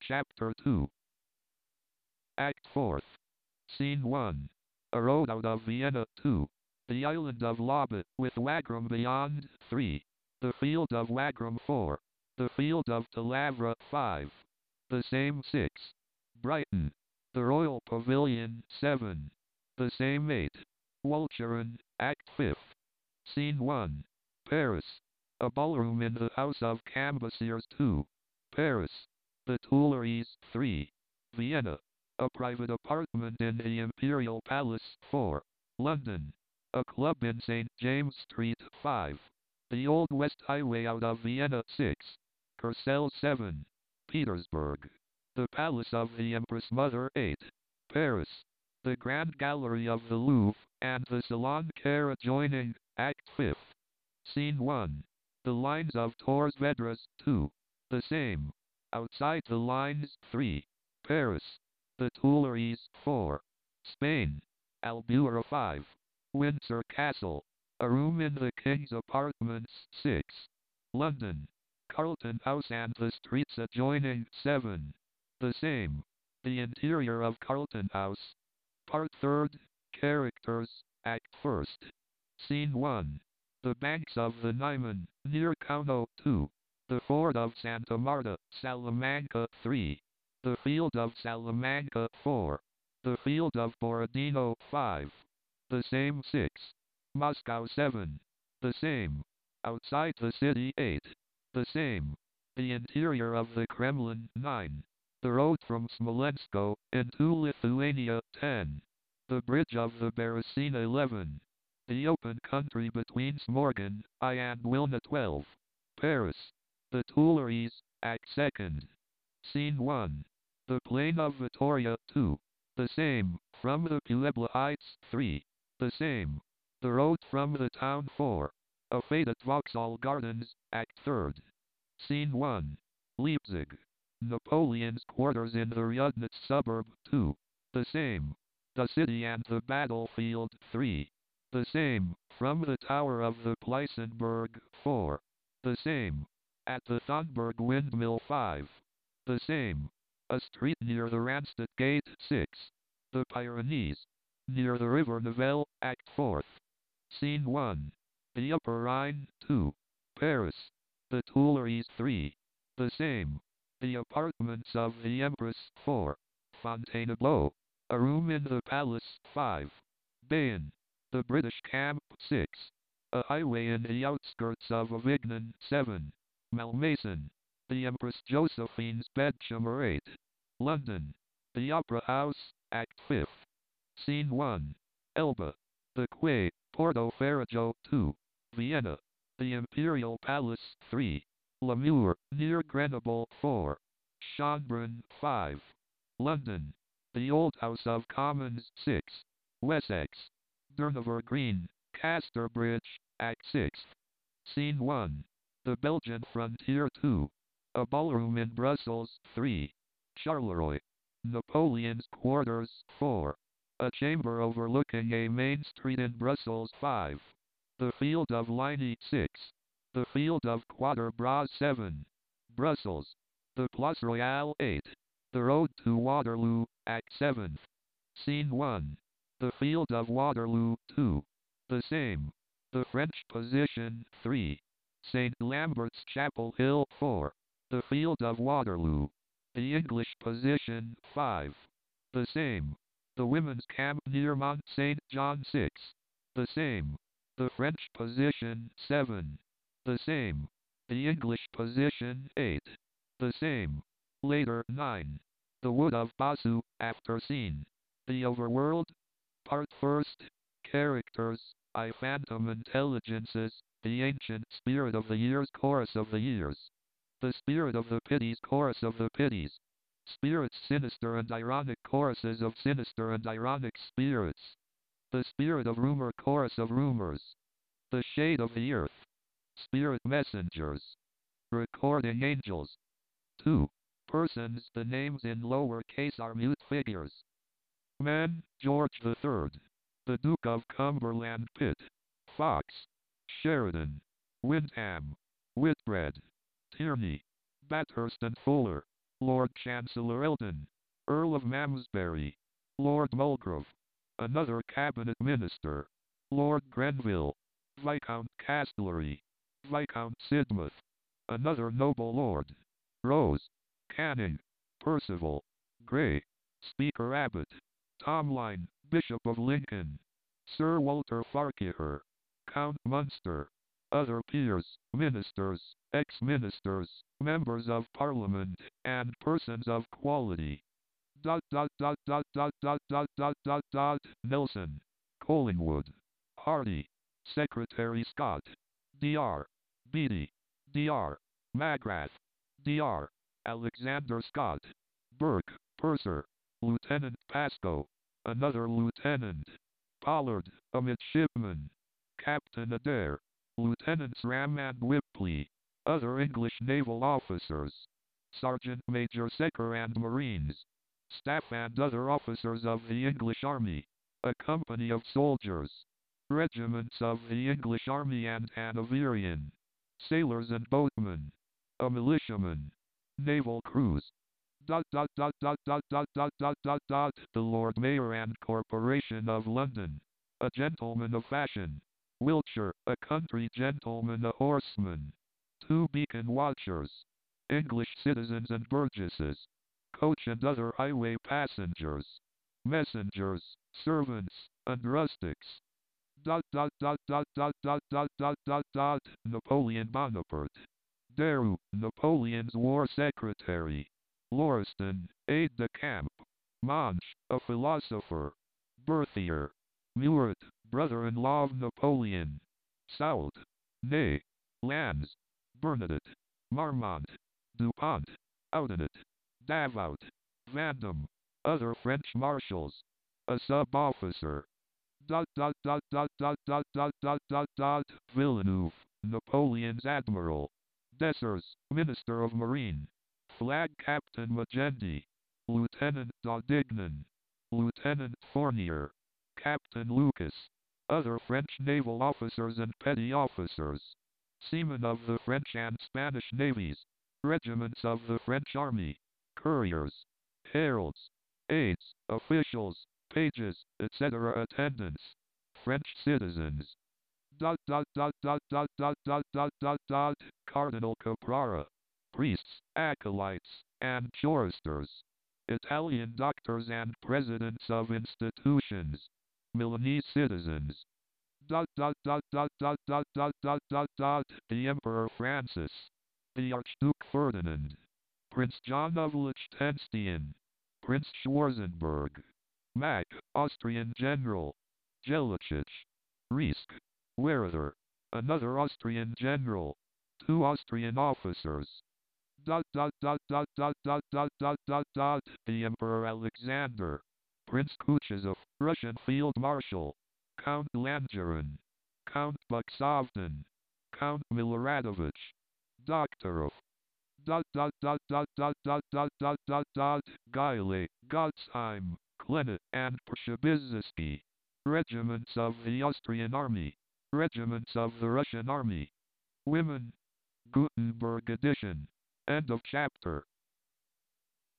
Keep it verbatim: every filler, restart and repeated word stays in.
Chapter two. Act fourth. Scene one. A road out of Vienna. two. The island of Lobbit, with Wagram beyond. three. The field of Wagram. four. The field of Talavera. five. The same. six. Brighton. The Royal Pavilion. seven. The same. eight. Walcheren, Act fifth. Scene one. Paris. A ballroom in the House of Cambacérès. two. Paris. The Tuileries. three. Vienna. A private apartment in the Imperial Palace. four. London. A club in Saint James Street. five. The Old West Highway out of Vienna. six. Kursaal. seven. Petersburg. The Palace of the Empress Mother. eight. Paris. The Grand Gallery of the Louvre, and the Salon Carré adjoining. Act fifth. Scene one. The lines of Torres Vedras. two. The same. Outside the lines. three. Paris. The Tuileries. four. Spain. Albufera. five. Windsor Castle. A room in the King's Apartments. six. London. Carlton House and the streets adjoining. seven. The same. The interior of Carlton House. Part third. Characters. Act first. Scene one. The banks of the Niemen, near Kauno. two. The fort of Santa Marta, Salamanca. three. The field of Salamanca. four. The field of Borodino. five. The same. six. Moscow. seven. The same. Outside the city. eight. The same. The interior of the Kremlin. nine. The road from Smolensko into Lithuania. ten. The bridge of the Beresina. eleven. The open country between Smorgon I and Wilna. twelve. Paris. The Tuileries. Act second. Scene one. The plain of Vittoria. two. The same. From the Puebla Heights. three. The same. The road from the town. four. A fete at Vauxhall Gardens. Act third. Scene one. Leipzig. Napoleon's quarters in the Rudnitz suburb. two. The same. The city and the battlefield. three. The same. From the tower of the Pleissenberg. four. The same. At the Thunberg windmill. five. The same. A street near the Randstad Gate. six. The Pyrenees. Near the river Nivelle. Act fourth. Scene one. The Upper Rhine. two. Paris. The Tuileries. three. The same. The apartments of the Empress. four. Fontainebleau. A room in the palace. five. Bayonne. The British camp. six. A highway in the outskirts of Avignon. seven. Malmaison. The Empress Josephine's bedchamber. eight. London. The Opera House. Act fifth. Scene one. Elba. The Quay. Porto Ferrajo. two. Vienna. The Imperial Palace. three. Lamure, near Grenoble. four. Schönbrunn. five. London. The Old House of Commons. six. Wessex. Durnover Green. Casterbridge. Act six. Scene one. The Belgian Frontier. two. A ballroom in Brussels. three. Charleroi. Napoleon's quarters. four. A chamber overlooking a main street in Brussels. five. The field of Ligny. six. The field of Quatre Bras. seven. Brussels. The Place Royale. eight. The road to Waterloo. Act seventh. Scene one. The field of Waterloo. two. The same. The French position. three. Saint Lambert's Chapel Hill. four. The field of Waterloo. The English position. five. The same. The women's camp near Mont Saint John. six. The same. The French position. seven. The same. The English position. eight. The same. Later. nine. The Wood of Basu. After scene. The Overworld. Part first. Characters. I Phantom Intelligences. The Ancient Spirit of the Years. Chorus of the Years. The Spirit of the Pities. Chorus of the Pities. Spirits Sinister and Ironic. Choruses of Sinister and Ironic Spirits. The Spirit of Rumor. Chorus of Rumors. The Shade of the Earth. Spirit Messengers. Recording Angels. two. Persons. The names in lower case are mute figures. Man. George the Third. The Duke of Cumberland. Pitt. Fox. Sheridan. Windham. Whitbread. Tierney. Bathurst and Fuller. Lord Chancellor Eldon, Earl of Malmesbury, Lord Mulgrave, another cabinet minister, Lord Grenville, Viscount Castlereagh, Viscount Sidmouth, another noble lord, Rose, Canning, Percival, Grey, Speaker Abbott, Tomline, Bishop of Lincoln, Sir Walter Farquhar, Count Munster, other peers, ministers, ex-ministers, members of Parliament, and persons of quality. Dot dot dot dot dot dot dot dot dot dot Nelson, Collingwood, Hardy, Secretary Scott, Dr. Beatty, Dr. Magrath, Dr. Alexander Scott, Burke, Purser, Lieutenant Pascoe, another lieutenant, Pollard, a midshipman, Captain Adair, Lieutenants Ram and Whipley, other English naval officers, Sergeant Major Secker and Marines, staff and other officers of the English Army, a company of soldiers, regiments of the English Army and Hanoverian, sailors and boatmen, a militiaman, naval crews. Dot dot dot dot dot dot dot dot dot dot the Lord Mayor and Corporation of London, a gentleman of fashion, Wiltshire, a country gentleman, a horseman, two beacon watchers, English citizens and burgesses, coach and other highway passengers, messengers, servants, and rustics. Dot dot dot dot dot dot dot dot dot dot Napoleon Bonaparte, Deru, Napoleon's war secretary, Lauriston, aide-de-camp, Monge, a philosopher, Berthier, Murat, brother-in-law of Napoleon, Soult, Ney, Lannes, Bernadette, Marmont, Dupont, Audenet, Davout, Vandamme, other French marshals, a sub-officer. Dot dot dot dot dot dot dot dot dot dot Villeneuve, Napoleon's admiral, Dessers, Minister of Marine, Flag Captain Magendie, Lieutenant Daudignan, Lieutenant Fournier, Captain Lucas, other French naval officers and petty officers, seamen of the French and Spanish navies, regiments of the French army, couriers, heralds, aides, officials, pages, et cetera attendants, French citizens. Dot dot dot dot dot dot dot dot dot dot Cardinal Caprara, priests, acolytes, and choristers, Italian doctors and presidents of institutions, Milanese citizens. Dot dot dot dot dot dot dot dot dot dot the Emperor Francis, the Archduke Ferdinand, Prince John of Liechtenstein, Prince Schwarzenberg, Mack, Austrian General, Jelichich, Riesk, Werther, another Austrian general, two Austrian officers. Dot dot dot dot dot dot dot dot dot dot the Emperor Alexander, Prince Kuchezov, Russian Field Marshal, Count Langeron, Count Buxovden, Count Miloradovich, Doktorov. Dot dot dot dot dot dot dot dot dot dot Gaile, Gottsheim, Klenet, and Przebizysky, regiments of the Austrian army, regiments of the Russian army. Women. Gutenberg edition. End of chapter.